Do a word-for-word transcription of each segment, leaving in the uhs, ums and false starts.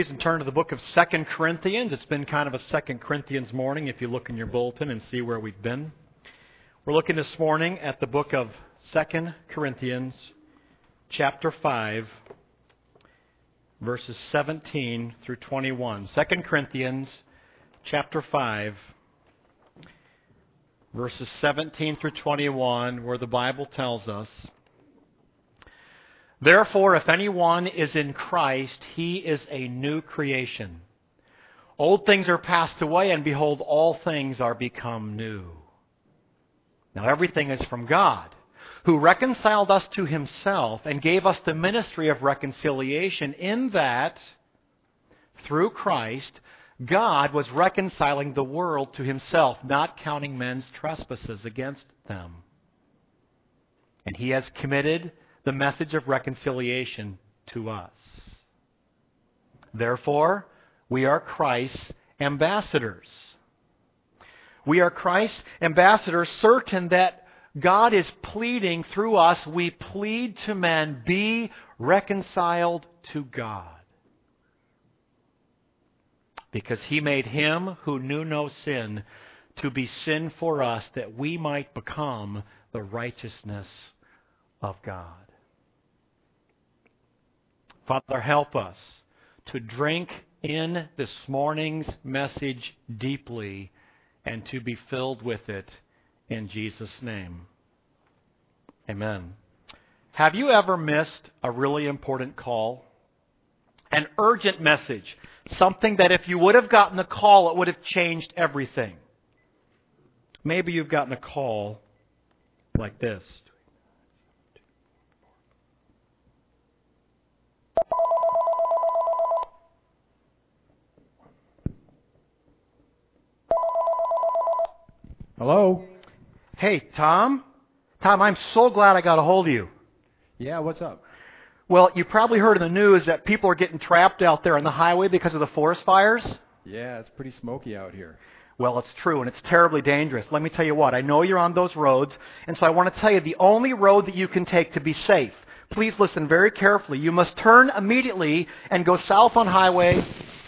And turn to the book of Second Corinthians. It's been kind of a Second Corinthians morning if you look in your bulletin and see where we've been. We're looking this morning at the book of Second Corinthians, chapter five, verses seventeen through twenty-one. Second Corinthians, chapter five, verses seventeen through twenty-one, where the Bible tells us, "Therefore, if anyone is in Christ, he is a new creation. Old things are passed away, and behold, all things are become new. Now everything is from God, who reconciled us to himself and gave us the ministry of reconciliation, in that, through Christ, God was reconciling the world to himself, not counting men's trespasses against them. And he has committed the message of reconciliation to us. Therefore, we are Christ's ambassadors. We are Christ's ambassadors, certain that God is pleading through us. We plead to men, be reconciled to God. Because he made him who knew no sin to be sin for us, that we might become the righteousness of God." Father, help us to drink in this morning's message deeply and to be filled with it in Jesus' name. Amen. Have you ever missed a really important call? An urgent message. Something that if you would have gotten the call, it would have changed everything. Maybe you've gotten a call like this. Hello? Hey, Tom? Tom, I'm so glad I got a hold of you. Yeah, what's up? Well, you probably heard in the news that people are getting trapped out there on the highway because of the forest fires. Yeah, it's pretty smoky out here. Well, it's true, and it's terribly dangerous. Let me tell you what, I know you're on those roads, and so I want to tell you the only road that you can take to be safe. Please listen very carefully. You must turn immediately and go south on highway.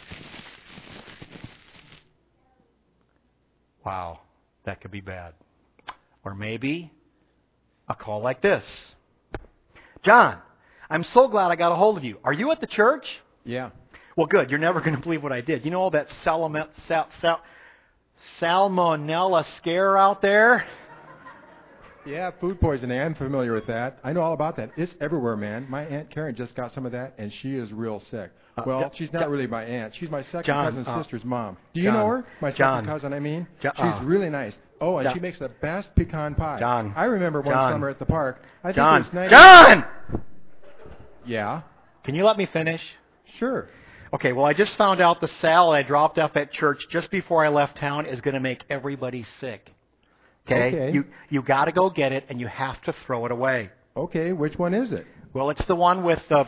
Wow. That could be bad. Or maybe a call like this. "John, I'm so glad I got a hold of you. Are you at the church?" Yeah. "Well, good. You're never going to believe what I did. You know all that salame- sal- sal- salmonella scare out there?" Yeah, food poisoning. I'm familiar with that. I know all about that. It's everywhere, man. My Aunt Karen just got some of that, and she is real sick. Uh, well, John, she's not John, really my aunt. She's my second John, cousin's uh, sister's mom. Do you John, know her? My John, second cousin, I mean. John, she's uh, really nice. Oh, and John, she makes the best pecan pie. John, I remember one John, summer at the park. I think John, it was ninety John! Yeah? Can you let me finish? Sure. Okay, well, I just found out the salad I dropped off at church just before I left town is going to make everybody sick. Okay? Okay. You you got to go get it, and you have to throw it away. Okay, which one is it? Well, it's the one with the...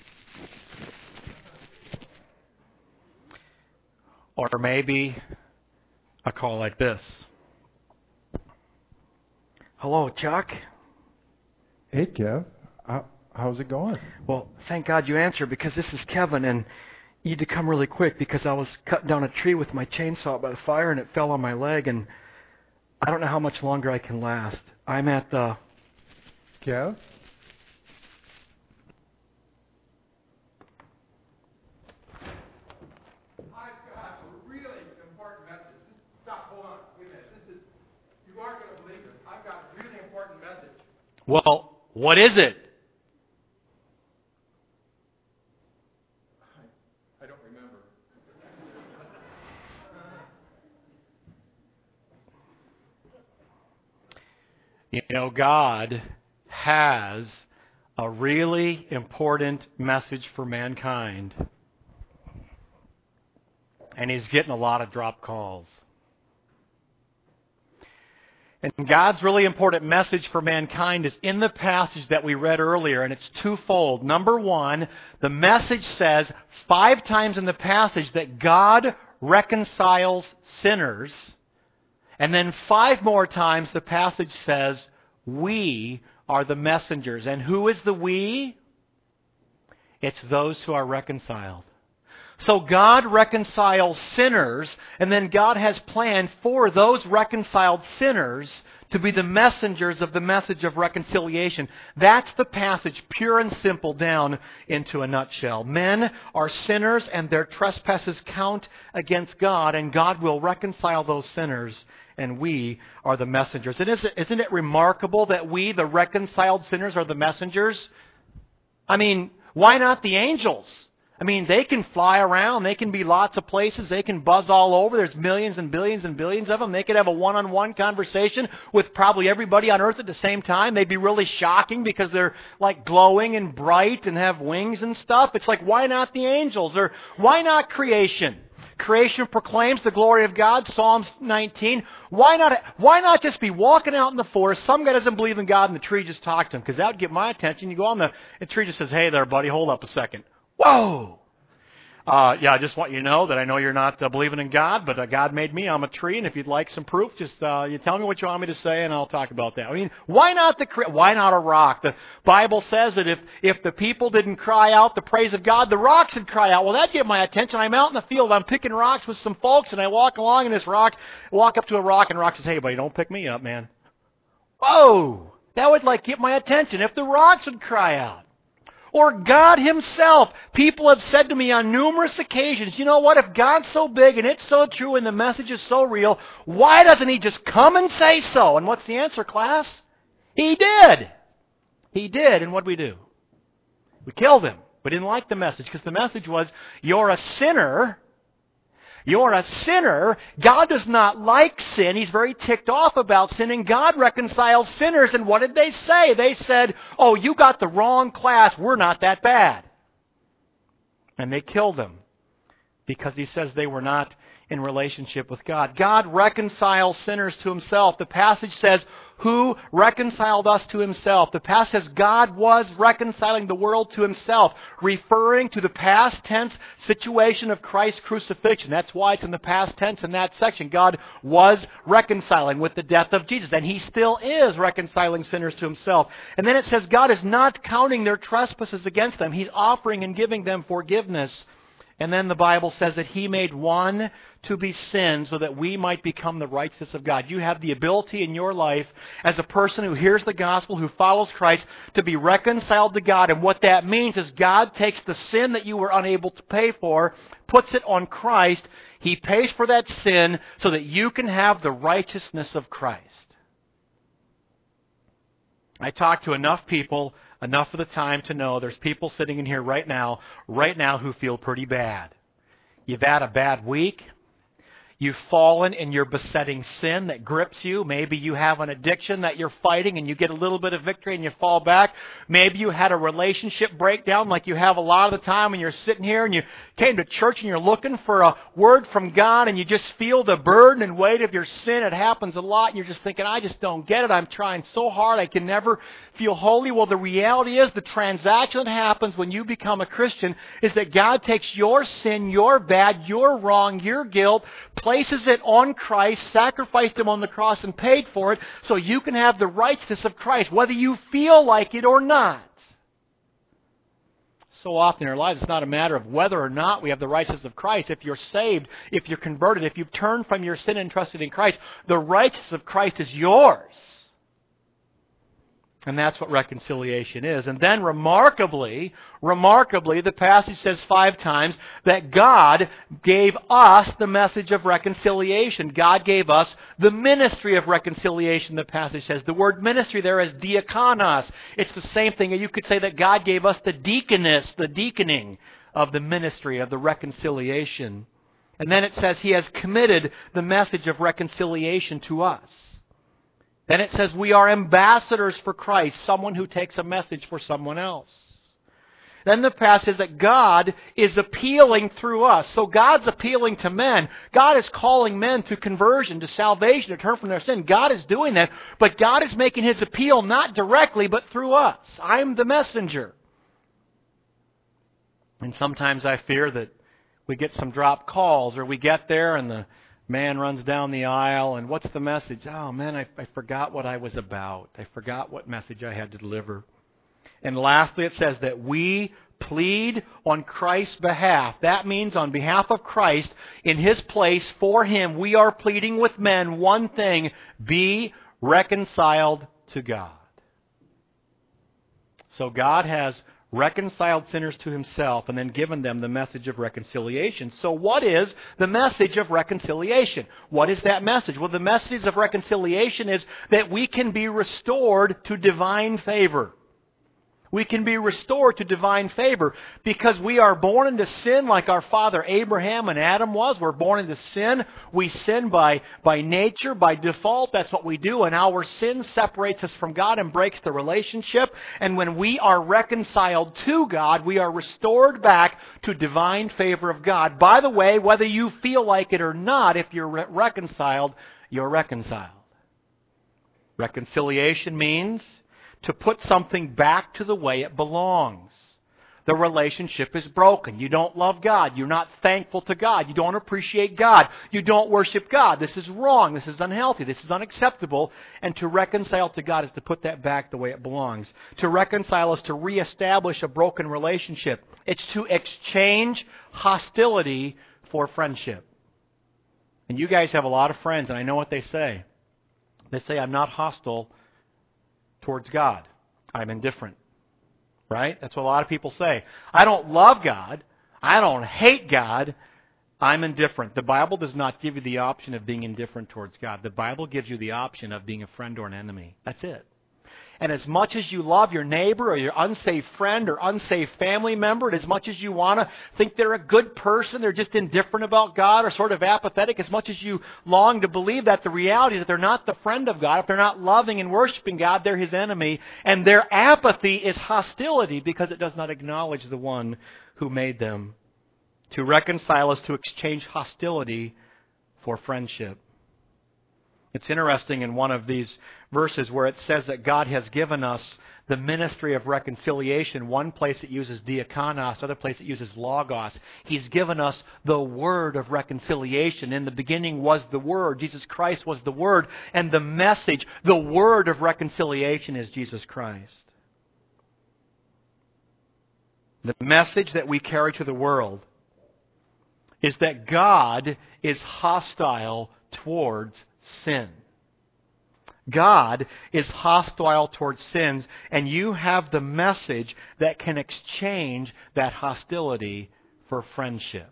Or maybe a call like this. "Hello, Chuck? Hey, Kev. How, how's it going? Well, thank God you answered, because this is Kevin, and you need to come really quick because I was cutting down a tree with my chainsaw by the fire, and it fell on my leg, and I don't know how much longer I can last. I'm at the..." Kev? I've got a really important message. Just stop, hold on, wait a minute. This is, you aren't going to believe it. I've got a really important message. Well, what is it? I, I don't remember. You know, God has a really important message for mankind. And he's getting a lot of drop calls. And God's really important message for mankind is in the passage that we read earlier, and it's twofold. Number one, the message says five times in the passage that God reconciles sinners. And then five more times the passage says we are the messengers. And who is the we? It's those who are reconciled. So God reconciles sinners, and then God has planned for those reconciled sinners to be the messengers of the message of reconciliation. That's the passage, pure and simple, down into a nutshell. Men are sinners, and their trespasses count against God, and God will reconcile those sinners, and we are the messengers. And isn't, isn't it remarkable that we, the reconciled sinners, are the messengers? I mean, why not the angels? I mean, they can fly around. They can be lots of places. They can buzz all over. There's millions and billions and billions of them. They could have a one-on-one conversation with probably everybody on earth at the same time. They'd be really shocking because they're like glowing and bright and have wings and stuff. It's like, why not the angels? Or why not creation? Creation proclaims the glory of God, Psalms nineteen. Why not, why not just be walking out in the forest? Some guy doesn't believe in God and the tree just talked to him, because that would get my attention. You go on the, the tree just says, hey there, buddy, hold up a second. Whoa! Uh, yeah, I just want you to know that I know you're not uh, believing in God, but uh, God made me. I'm a tree, and if you'd like some proof, just uh, you tell me what you want me to say, and I'll talk about that. I mean, why not the why not a rock? The Bible says that if if the people didn't cry out the praise of God, the rocks would cry out. Well, that'd get my attention. I'm out in the field. I'm picking rocks with some folks, and I walk along, and this rock, walk up to a rock, and the rock says, "Hey, buddy, don't pick me up, man." Whoa! That would like get my attention if the rocks would cry out. Or God Himself. People have said to me on numerous occasions, you know what, if God's so big and it's so true and the message is so real, why doesn't He just come and say so? And what's the answer, class? He did. He did. And what'd we do? We killed Him. We didn't like the message, because the message was, you're a sinner. You're a sinner. God does not like sin. He's very ticked off about sin, and God reconciles sinners. And what did they say? They said, oh, you got the wrong class. We're not that bad. And they killed Him because He says they were not in relationship with God. God reconciles sinners to Himself. The passage says, who reconciled us to Himself? The passage says God was reconciling the world to Himself, referring to the past tense situation of Christ's crucifixion. That's why it's in the past tense in that section. God was reconciling with the death of Jesus, and He still is reconciling sinners to Himself. And then it says God is not counting their trespasses against them. He's offering and giving them forgiveness. And then the Bible says that He made one to be sin so that we might become the righteousness of God. You have the ability in your life as a person who hears the gospel, who follows Christ, to be reconciled to God. And what that means is God takes the sin that you were unable to pay for, puts it on Christ. He pays for that sin so that you can have the righteousness of Christ. I talk to enough people enough of the time to know there's people sitting in here right now, right now who feel pretty bad. You've had a bad week. You've fallen in your besetting sin that grips you. Maybe you have an addiction that you're fighting and you get a little bit of victory and you fall back. Maybe you had a relationship breakdown like you have a lot of the time when you're sitting here and you came to church and you're looking for a word from God and you just feel the burden and weight of your sin. It happens a lot and you're just thinking, I just don't get it. I'm trying so hard. I can never feel holy. Well, the reality is the transaction that happens when you become a Christian is that God takes your sin, your bad, your wrong, your guilt, places it on Christ, sacrificed Him on the cross and paid for it so you can have the righteousness of Christ, whether you feel like it or not. So often in our lives, it's not a matter of whether or not we have the righteousness of Christ. If you're saved, if you're converted, if you've turned from your sin and trusted in Christ, the righteousness of Christ is yours. And that's what reconciliation is. And then remarkably, remarkably, the passage says five times that God gave us the message of reconciliation. God gave us the ministry of reconciliation, the passage says. The word ministry there is diakonos. It's the same thing. You could say that God gave us the deaconess, the deaconing of the ministry of the reconciliation. And then it says He has committed the message of reconciliation to us. Then it says we are ambassadors for Christ, someone who takes a message for someone else. Then the passage says that God is appealing through us. So God's appealing to men. God is calling men to conversion, to salvation, to turn from their sin. God is doing that. But God is making His appeal not directly, but through us. I'm the messenger. And sometimes I fear that we get some dropped calls, or we get there and the man runs down the aisle, and what's the message? Oh, man, I, I forgot what I was about. I forgot what message I had to deliver. And lastly, it says that we plead on Christ's behalf. That means on behalf of Christ, in His place, for Him, we are pleading with men one thing: be reconciled to God. So God has reconciled sinners to Himself and then given them the message of reconciliation. So what is the message of reconciliation? What is that message? Well, the message of reconciliation is that we can be restored to divine favor. We can be restored to divine favor because we are born into sin like our father Abraham and Adam was. We're born into sin. We sin by, by nature, by default. That's what we do. And our sin separates us from God and breaks the relationship. And when we are reconciled to God, we are restored back to divine favor of God. By the way, whether you feel like it or not, if you're re- reconciled, you're reconciled. Reconciliation means to put something back to the way it belongs. The relationship is broken. You don't love God. You're not thankful to God. You don't appreciate God. You don't worship God. This is wrong. This is unhealthy. This is unacceptable. And to reconcile to God is to put that back the way it belongs. To reconcile is to reestablish a broken relationship. It's to exchange hostility for friendship. And you guys have a lot of friends, and I know what they say. They say, I'm not hostile towards God. I'm indifferent. Right? That's what a lot of people say. I don't love God. I don't hate God. I'm indifferent. The Bible does not give you the option of being indifferent towards God. The Bible gives you the option of being a friend or an enemy. That's it. And as much as you love your neighbor or your unsafe friend or unsafe family member, and as much as you want to think they're a good person, they're just indifferent about God or sort of apathetic, as much as you long to believe that, the reality is that they're not the friend of God. If they're not loving and worshiping God, they're His enemy. And their apathy is hostility because it does not acknowledge the one who made them. To reconcile is to exchange hostility for friendship. It's interesting in one of these verses where it says that God has given us the ministry of reconciliation. One place it uses diakonos, other place it uses logos. He's given us the word of reconciliation. In the beginning was the Word. Jesus Christ was the Word. And the message, the word of reconciliation is Jesus Christ. The message that we carry to the world is that God is hostile towards sin. God is hostile towards sins, and you have the message that can exchange that hostility for friendship.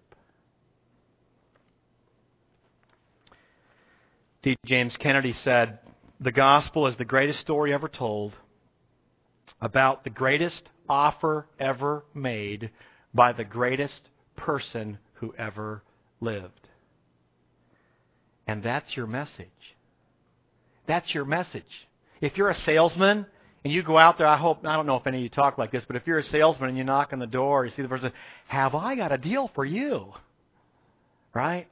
D. James Kennedy said, "The gospel is the greatest story ever told about the greatest offer ever made by the greatest person who ever lived." And that's your message. That's your message. If you're a salesman and you go out there, I hope, I don't know if any of you talk like this, but if you're a salesman and you knock on the door, you see the person, have I got a deal for you? Right?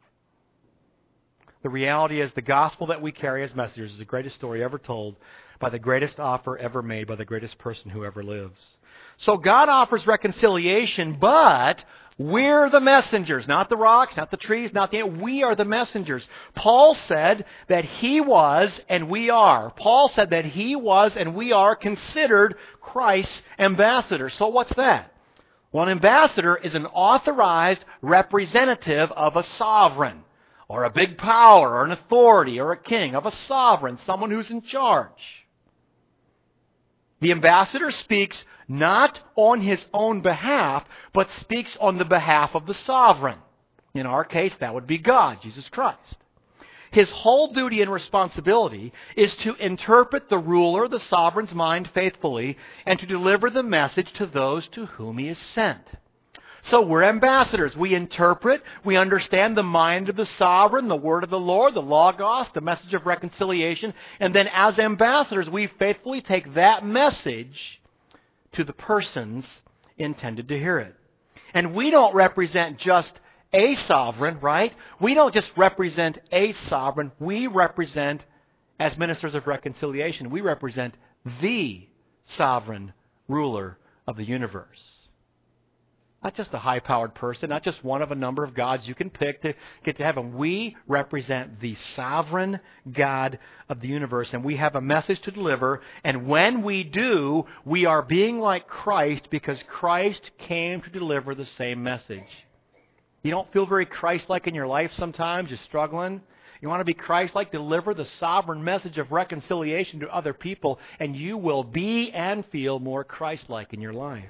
The reality is the gospel that we carry as messengers is the greatest story ever told by the greatest offer ever made by the greatest person who ever lives. So God offers reconciliation, but we're the messengers, not the rocks, not the trees, not the... We are the messengers. Paul said that he was and we are. Paul said that he was and we are considered Christ's ambassador. So what's that? Well, an ambassador is an authorized representative of a sovereign, or a big power, or an authority, or a king, of a sovereign, someone who's in charge. The ambassador speaks not on his own behalf, but speaks on the behalf of the sovereign. In our case, that would be God, Jesus Christ. His whole duty and responsibility is to interpret the ruler, the sovereign's mind faithfully, and to deliver the message to those to whom he is sent. So we're ambassadors. We interpret, we understand the mind of the sovereign, the word of the Lord, the logos, the message of reconciliation, and then as ambassadors, we faithfully take that message to the persons intended to hear it. And we don't represent just a sovereign, right? We don't just represent a sovereign. We represent, as ministers of reconciliation, we represent the sovereign ruler of the universe. Not just a high-powered person, not just one of a number of gods you can pick to get to heaven. We represent the sovereign God of the universe, and we have a message to deliver. And when we do, we are being like Christ because Christ came to deliver the same message. You don't feel very Christ-like in your life sometimes? You're struggling? You want to be Christ-like? Deliver the sovereign message of reconciliation to other people, and you will be and feel more Christ-like in your life.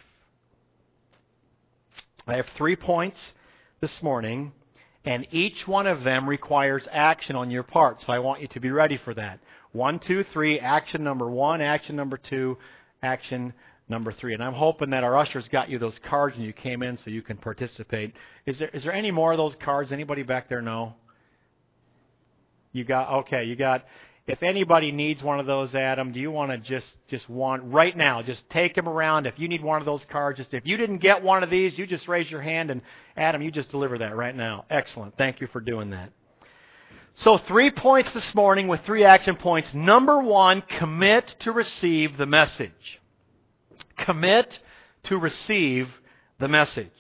I have three points this morning, and each one of them requires action on your part, so I want you to be ready for that. One, two, three, action number one, action number two, action number three. And I'm hoping that our ushers got you those cards when you came in so you can participate. Is there is there any more of those cards? Anybody back there know? You got, okay, you got... If anybody needs one of those, Adam, do you want to just, just want, right now, just take them around. If you need one of those cards, just if you didn't get one of these, you just raise your hand, and Adam, you just deliver that right now. Excellent. Thank you for doing that. So three points this morning with three action points. Number one, commit to receive the message. Commit to receive the message.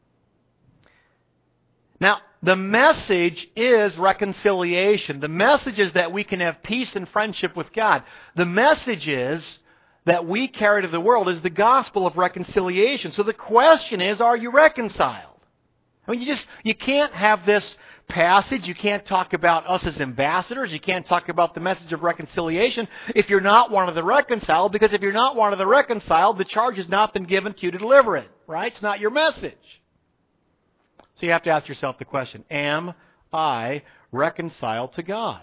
Now, the message is reconciliation. The message is that we can have peace and friendship with God. The message is that we carry to the world is the gospel of reconciliation. So the question is, are you reconciled? I mean, you just, you can't have this passage. You can't talk about us as ambassadors. You can't talk about the message of reconciliation if you're not one of the reconciled, because if you're not one of the reconciled, the charge has not been given to you to deliver it, right? It's not your message. So you have to ask yourself the question, am I reconciled to God?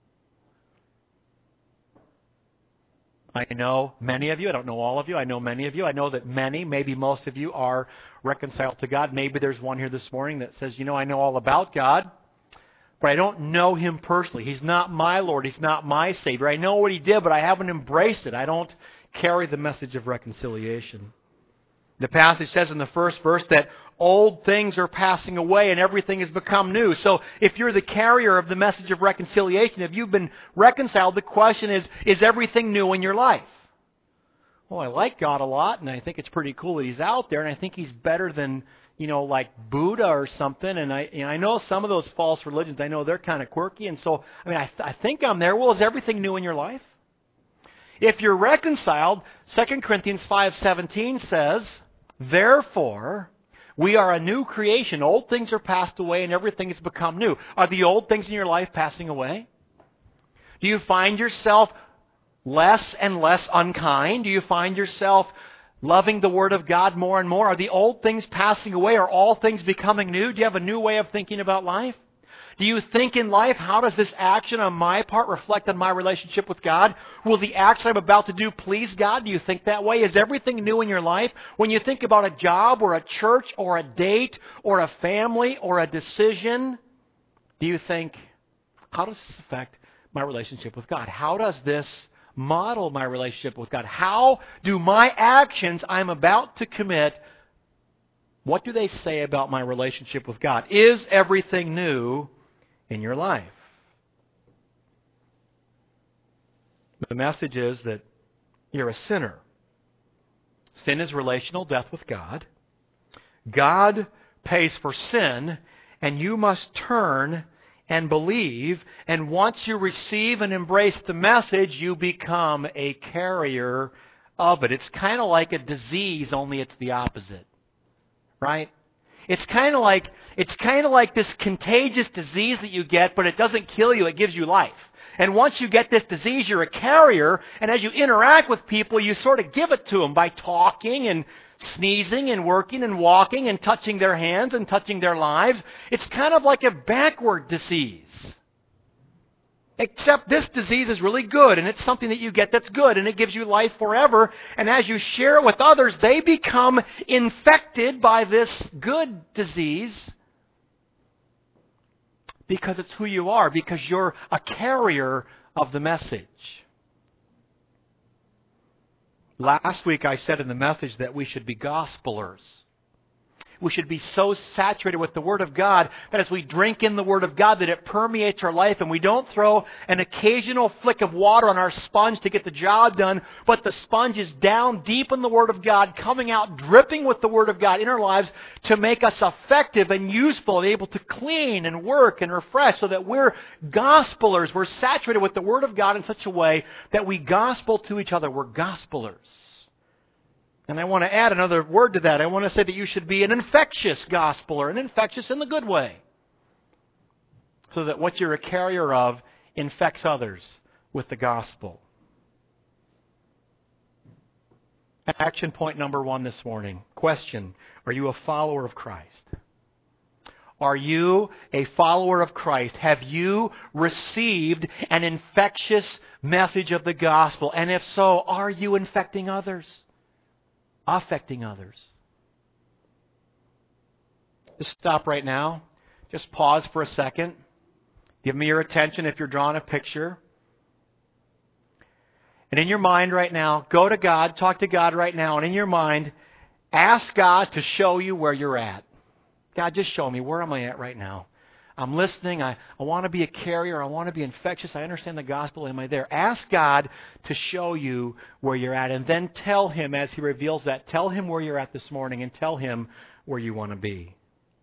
I know many of you, I don't know all of you, I know many of you. I know that many, maybe most of you are reconciled to God. Maybe there's one here this morning that says, you know, I know all about God, but I don't know Him personally. He's not my Lord. He's not my Savior. I know what He did, but I haven't embraced it. I don't carry the message of reconciliation. The passage says in the first verse that old things are passing away and everything has become new. So if you're the carrier of the message of reconciliation, if you've been reconciled, the question is, is everything new in your life? Well, I like God a lot, and I think it's pretty cool that He's out there, and I think He's better than, you know, like Buddha or something. And I, you know, I know some of those false religions, I know they're kind of quirky, and so, I mean, I, I think I'm there. Well, is everything new in your life? If you're reconciled, Second Corinthians five seventeen says, therefore, we are a new creation. Old things are passed away and everything has become new. Are the old things in your life passing away? Do you find yourself less and less unkind? Do you find yourself loving the Word of God more and more? Are the old things passing away? Are all things becoming new? Do you have a new way of thinking about life? Do you think in life, how does this action on my part reflect on my relationship with God? Will the action I'm about to do please God? Do you think that way? Is everything new in your life? When you think about a job or a church or a date or a family or a decision, do you think, how does this affect my relationship with God? How does this model my relationship with God? How do my actions I'm about to commit, what do they say about my relationship with God? Is everything new in your life? The message is that you're a sinner. Sin is relational death with God. God pays for sin, and you must turn and believe. And once you receive and embrace the message, you become a carrier of it. It's kind of like a disease, only it's the opposite. Right? It's kind of like it's kind of like this contagious disease that you get, but it doesn't kill you, it gives you life. And once you get this disease, you're a carrier, and as you interact with people, you sort of give it to them by talking and sneezing and working and walking and touching their hands and touching their lives. It's kind of like a backward disease. Except this disease is really good, and it's something that you get that's good, and it gives you life forever. And as you share it with others, they become infected by this good disease because it's who you are, because you're a carrier of the message. Last week I said in the message that we should be gospelers. we should be so saturated with the Word of God that as we drink in the Word of God that it permeates our life, and we don't throw an occasional flick of water on our sponge to get the job done, but the sponge is down deep in the Word of God, coming out dripping with the Word of God in our lives to make us effective and useful and able to clean and work and refresh, so that we're gospelers. We're saturated with the Word of God in such a way that we gospel to each other. We're gospelers. And I want to add another word to that. I want to say that you should be an infectious gospeler, an infectious in the good way, so that what you're a carrier of infects others with the gospel. Action point number one this morning. Question: are you a follower of Christ? Are you a follower of Christ? Have you received an infectious message of the gospel? And if so, are you infecting others? Affecting others? Just stop right now. Just pause for a second. Give me your attention if you're drawing a picture. And in your mind right now, go to God, talk to God right now, and in your mind, ask God to show you where you're at. God, just show me, where am I at right now? I'm listening. I, I want to be a carrier. I want to be infectious. I understand the gospel. Am I there? Ask God to show you where you're at, and then tell Him as He reveals that. Tell Him where you're at this morning, and tell Him where you want to be.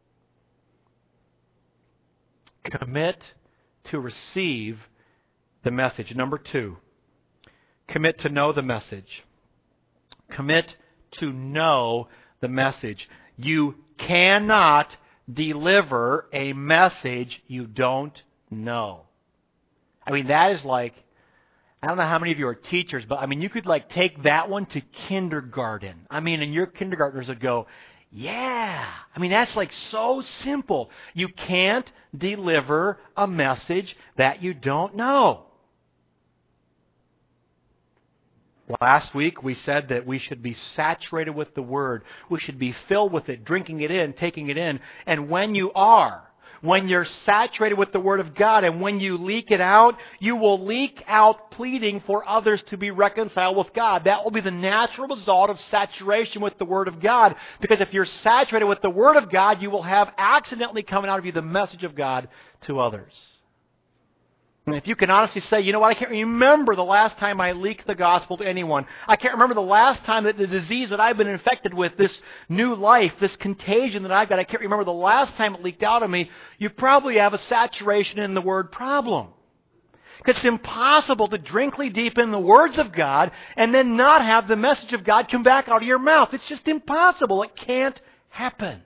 Commit to receive the message. Number two, commit to know the message. Commit to know the message. You cannot deliver a message you don't know. I mean, that is like, I don't know how many of you are teachers, but I mean, you could like take that one to kindergarten. I mean, and your kindergartners would go, yeah. I mean, that's like so simple. You can't deliver a message that you don't know. Last week we said that we should be saturated with the Word. We should be filled with it, drinking it in, taking it in. And when you are, when you're saturated with the Word of God, and when you leak it out, you will leak out pleading for others to be reconciled with God. That will be the natural result of saturation with the Word of God. Because if you're saturated with the Word of God, you will have accidentally coming out of you the message of God to others. And if you can honestly say, you know what, I can't remember the last time I leaked the gospel to anyone. I can't remember the last time that the disease that I've been infected with, this new life, this contagion that I've got, I can't remember the last time it leaked out of me. You probably have a saturation in the Word problem. Because it's impossible to drinkly deep in the words of God and then not have the message of God come back out of your mouth. It's just impossible. It can't happen.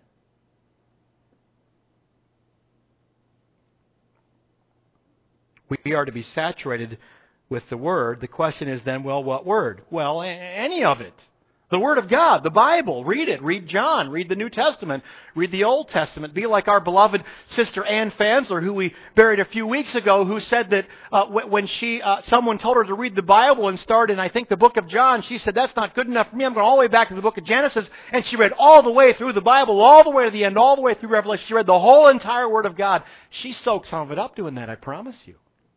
We are to be saturated with the Word. The question is then, well, what Word? Well, any of it. The Word of God, the Bible. Read it. Read John. Read the New Testament. Read the Old Testament. Be like our beloved sister Ann Fansler, who we buried a few weeks ago, who said that uh, when she, uh, someone told her to read the Bible and start in, I think, the book of John, she said, that's not good enough for me. I'm going all the way back to the book of Genesis. And she read all the way through the Bible, all the way to the end, all the way through Revelation. She read the whole entire Word of God. She soaked some of it up doing that, I promise you.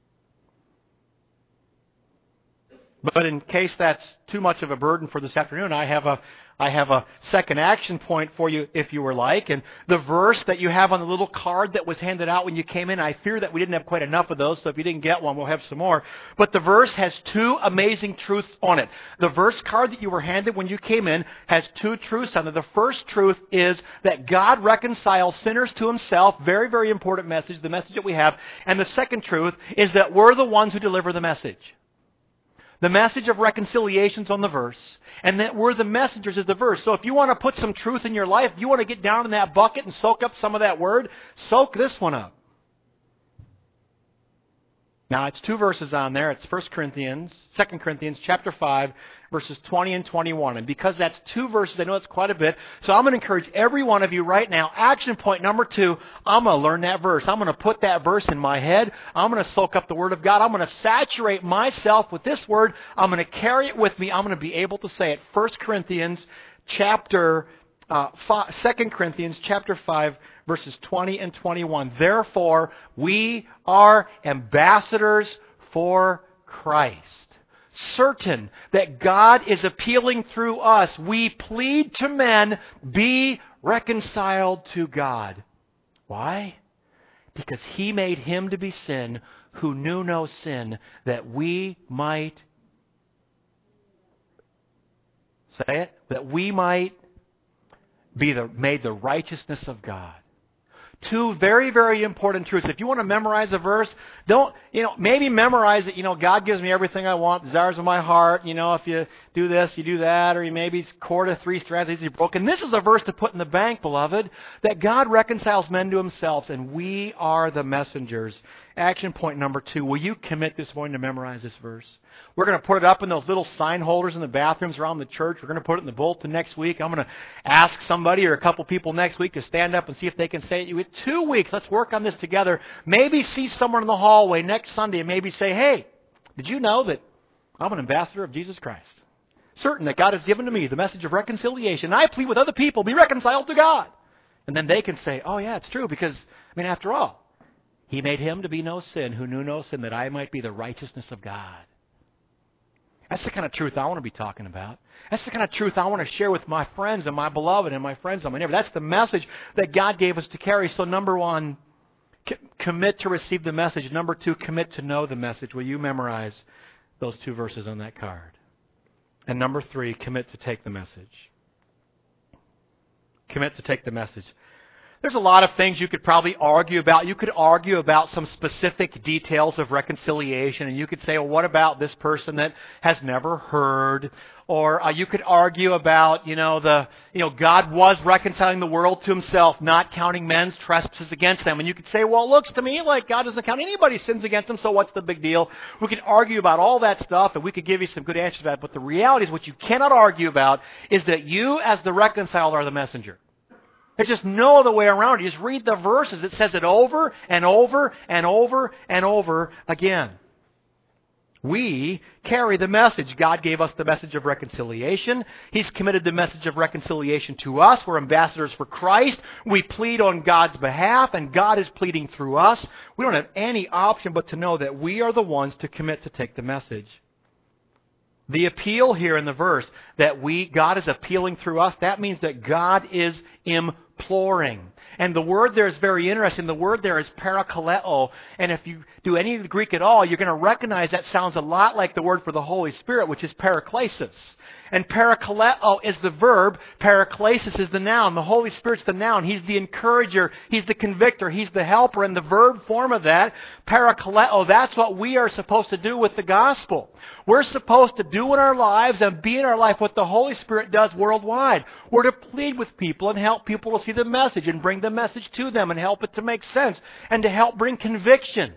But in case that's too much of a burden for this afternoon, I have a I have a second action point for you, if you were like. And the verse that you have on the little card that was handed out when you came in, I fear that we didn't have quite enough of those, so if you didn't get one, we'll have some more. But the verse has two amazing truths on it. The verse card that you were handed when you came in has two truths on it. The first truth is that God reconciles sinners to Himself. Very, very important message, the message that we have. And the second truth is that we're the ones who deliver the message. The message of reconciliation's on the verse, and that we're the messengers of the verse. So if you want to put some truth in your life, if you want to get down in that bucket and soak up some of that Word, soak this one up. Now, it's two verses on there. It's First Corinthians, Second Corinthians chapter five, verses twenty and twenty-one. And because that's two verses, I know it's quite a bit. So I'm going to encourage every one of you right now, action point number two, I'm going to learn that verse. I'm going to put that verse in my head. I'm going to soak up the Word of God. I'm going to saturate myself with this Word. I'm going to carry it with me. I'm going to be able to say it. First Corinthians chapter, uh, five, Second Corinthians chapter five, verses twenty and twenty-one. Therefore, we are ambassadors for Christ. Certain that God is appealing through us, we plead to men, be reconciled to God. Why? Because He made Him to be sin who knew no sin, that we might, say it, that we might be the, made the righteousness of God. Two very, very important truths. If you want to memorize a verse, don't, you know, maybe memorize it. You know, God gives me everything I want, desires of my heart. You know, if you do this, you do that, or you maybe it's chord of three strands easily broken. This is a verse to put in the bank, beloved, that God reconciles men to Himself, and we are the messengers. Action point number two. Will you commit this morning to memorize this verse? We're going to put it up in those little sign holders in the bathrooms around the church. We're going to put it in the bulletin next week. I'm going to ask somebody or a couple people next week to stand up and see if they can say it. You get two weeks. Let's work on this together. Maybe see someone in the hallway next Sunday and maybe say, hey, did you know that I'm an ambassador of Jesus Christ? Certain that God has given to me the message of reconciliation. I plead with other people, be reconciled to God. And then they can say, oh yeah, it's true because, I mean, after all, He made Him to be no sin, who knew no sin, that I might be the righteousness of God. That's the kind of truth I want to be talking about. That's the kind of truth I want to share with my friends and my beloved and my friends and my neighbor. That's the message that God gave us to carry. So number one, c- commit to receive the message. Number two, commit to know the message. Will you memorize those two verses on that card? And number three, commit to take the message. Commit to take the message. There's a lot of things you could probably argue about. You could argue about some specific details of reconciliation, and you could say, well, what about this person that has never heard? Or uh, you could argue about, you know, the, you know, God was reconciling the world to Himself, not counting men's trespasses against them. And you could say, well, it looks to me like God doesn't count anybody's sins against them, so what's the big deal? We could argue about all that stuff, and we could give you some good answers to that. But the reality is, what you cannot argue about is that you, as the reconciler, are the messenger. There's just no other way around it. You just read the verses. It says it over and over and over and over again. We carry the message. God gave us the message of reconciliation. He's committed the message of reconciliation to us. We're ambassadors for Christ. We plead on God's behalf, and God is pleading through us. We don't have any option but to know that we are the ones to commit to take the message. The appeal here in the verse that we, God is appealing through us, that means that God is imploring. And the word there is very interesting. The word there is parakaleo. And if you do any of the Greek at all, you're going to recognize that sounds a lot like the word for the Holy Spirit, which is paraklesis. And parakaleo is the verb. Paraklesis is the noun. The Holy Spirit's the noun. He's the encourager. He's the convictor. He's the helper. And the verb form of that, parakaleo, that's what we are supposed to do with the gospel. We're supposed to do in our lives and be in our life what the Holy Spirit does worldwide. We're to plead with people and help people to see the message and bring the message to them and help it to make sense and to help bring conviction.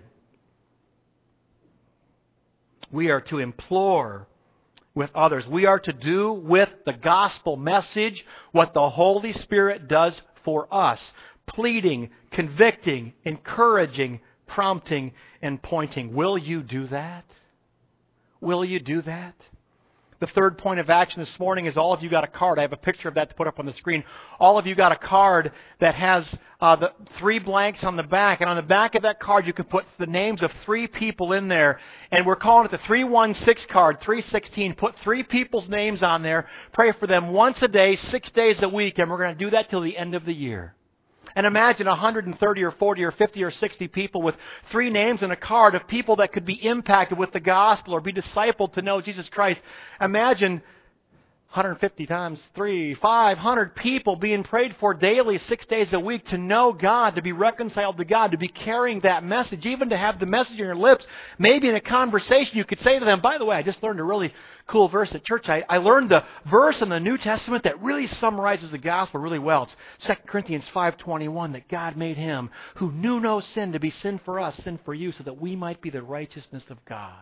We are to implore with others. We are to do with the gospel message what the Holy Spirit does for us. Pleading, convicting, encouraging, prompting, and pointing. Will you do that? Will you do that? The third point of action this morning is all of you got a card. I have a picture of that to put up on the screen. All of you got a card that has uh, the three blanks on the back. And on the back of that card, you can put the names of three people in there. And we're calling it the three one six card, three sixteen. Put three people's names on there. Pray for them once a day, six days a week. And we're going to do that till the end of the year. And imagine one hundred thirty or forty or fifty or sixty people with three names and a card of people that could be impacted with the gospel or be discipled to know Jesus Christ. Imagine one hundred fifty times three, five hundred people being prayed for daily, six days a week to know God, to be reconciled to God, to be carrying that message, even to have the message in your lips. Maybe in a conversation you could say to them, by the way, I just learned a really cool verse at church. I, I learned the verse in the New Testament that really summarizes the gospel really well. It's Second Corinthians five twenty-one, that God made Him who knew no sin to be sin for us, sin for you, so that we might be the righteousness of God.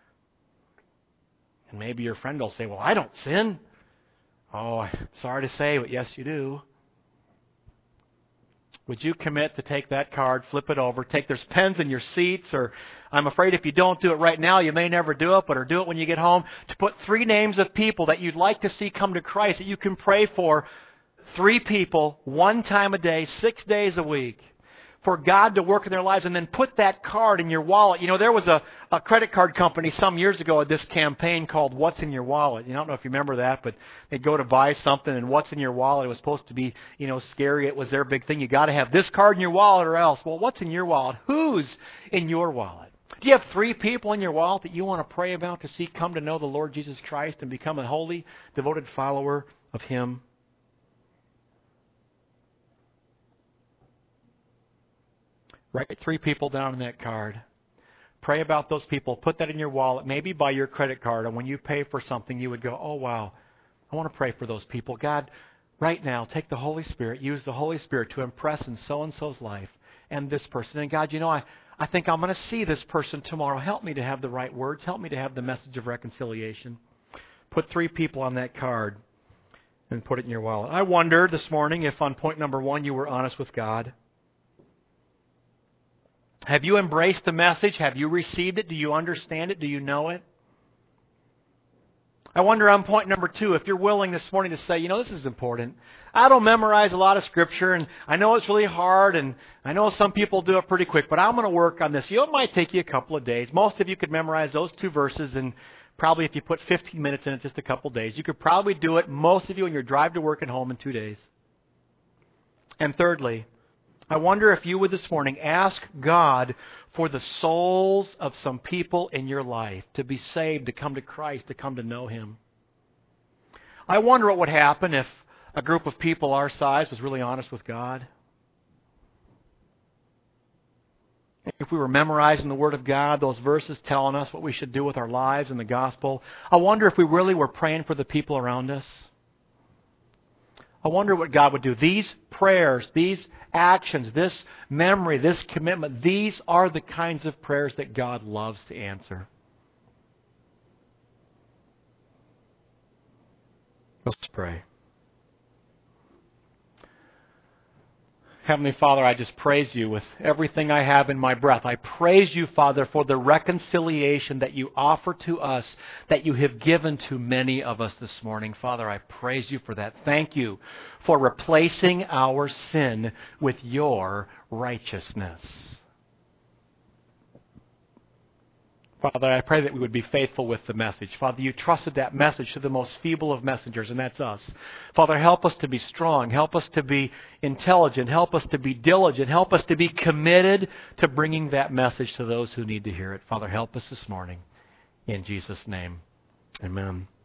And maybe your friend will say, well, I don't sin. Oh, sorry to say, but yes, you do. Would you commit to take that card, flip it over, take, there's pens in your seats, or I'm afraid if you don't do it right now, you may never do it, but or do it when you get home, to put three names of people that you'd like to see come to Christ, that you can pray for, three people, one time a day, six days a week. for God to work in their lives, and then put that card in your wallet. You know, there was a, a credit card company some years ago at this campaign called What's in Your Wallet. You know, I don't know if you remember that, but they'd go to buy something, and what's in your wallet? It was supposed to be, you know, scary. It was their big thing. You got to have this card in your wallet or else. Well, what's in your wallet? Who's in your wallet? Do you have three people in your wallet that you want to pray about to see come to know the Lord Jesus Christ and become a holy, devoted follower of Him? Write three people down on that card. Pray about those people. Put that in your wallet, maybe by your credit card. And when you pay for something, you would go, oh, wow, I want to pray for those people. God, right now, take the Holy Spirit, use the Holy Spirit to impress in so-and-so's life and this person. And God, you know, I, I think I'm going to see this person tomorrow. Help me to have the right words. Help me to have the message of reconciliation. Put three people on that card and put it in your wallet. I wonder this morning if on point number one you were honest with God. Have you embraced the message? Have you received it? Do you understand it? Do you know it? I wonder on point number two, if you're willing this morning to say, you know, this is important. I don't memorize a lot of Scripture, and I know it's really hard, and I know some people do it pretty quick, but I'm going to work on this. You know, it might take you a couple of days. Most of you could memorize those two verses, and probably if you put fifteen minutes in it, just a couple of days. You could probably do it, most of you, in your drive to work and home in two days. And thirdly, I wonder if you would this morning ask God for the souls of some people in your life to be saved, to come to Christ, to come to know Him. I wonder what would happen if a group of people our size was really honest with God. If we were memorizing the Word of God, those verses telling us what we should do with our lives and the gospel. I wonder if we really were praying for the people around us. I wonder what God would do. These prayers, these actions, this memory, this commitment, these are the kinds of prayers that God loves to answer. Let's pray. Heavenly Father, I just praise You with everything I have in my breath. I praise You, Father, for the reconciliation that You offer to us, that You have given to many of us this morning. Father, I praise You for that. Thank You for replacing our sin with Your righteousness. Father, I pray that we would be faithful with the message. Father, You trusted that message to the most feeble of messengers, and that's us. Father, help us to be strong. Help us to be intelligent. Help us to be diligent. Help us to be committed to bringing that message to those who need to hear it. Father, help us this morning. In Jesus' name, amen.